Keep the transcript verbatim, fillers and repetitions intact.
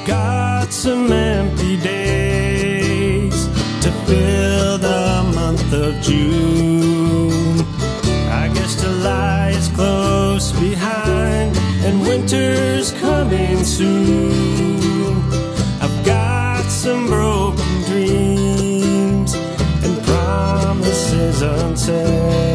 got some empty days to fill the month of June. I guess July is close behind and winter's coming soon. I've got some broken dreams and promises unsaid.